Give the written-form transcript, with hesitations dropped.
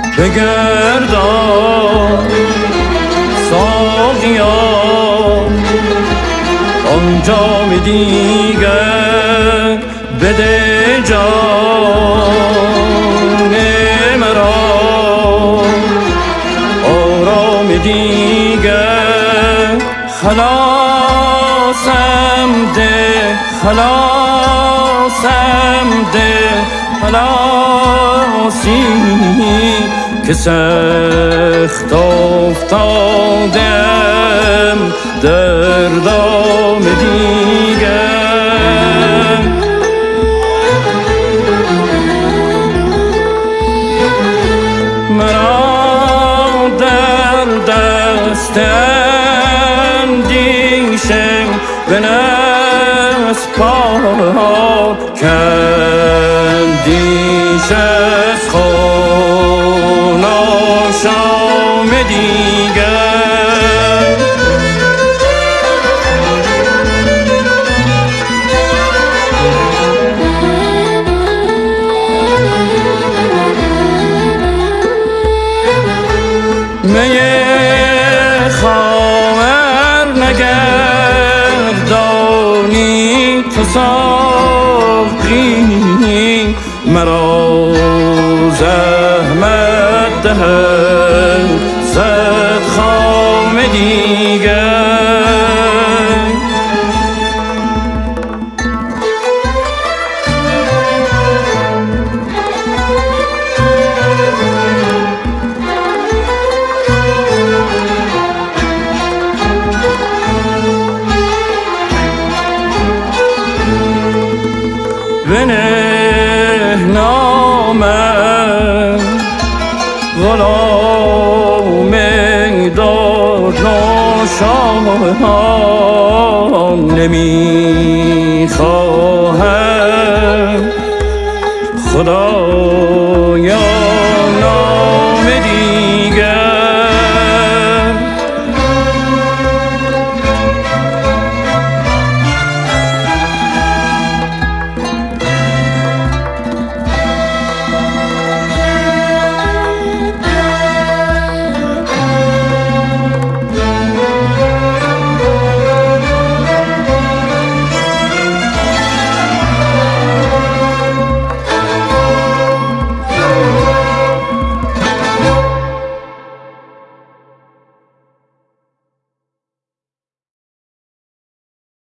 بگردان ساقیا آن جام دیگر بده جان مرا آرام دیگر خلاصم ده خلاصم ده خلاصی که سخت افتادم در دام دیگر مرا در دست اندیشه به نسپار کندیش از خون آشام دیگر می خمر نگردانی تو ساقی مرا زحمت دهد صد خام دیگر بنه نامم غلام داد ناشام نمیخواهم خدا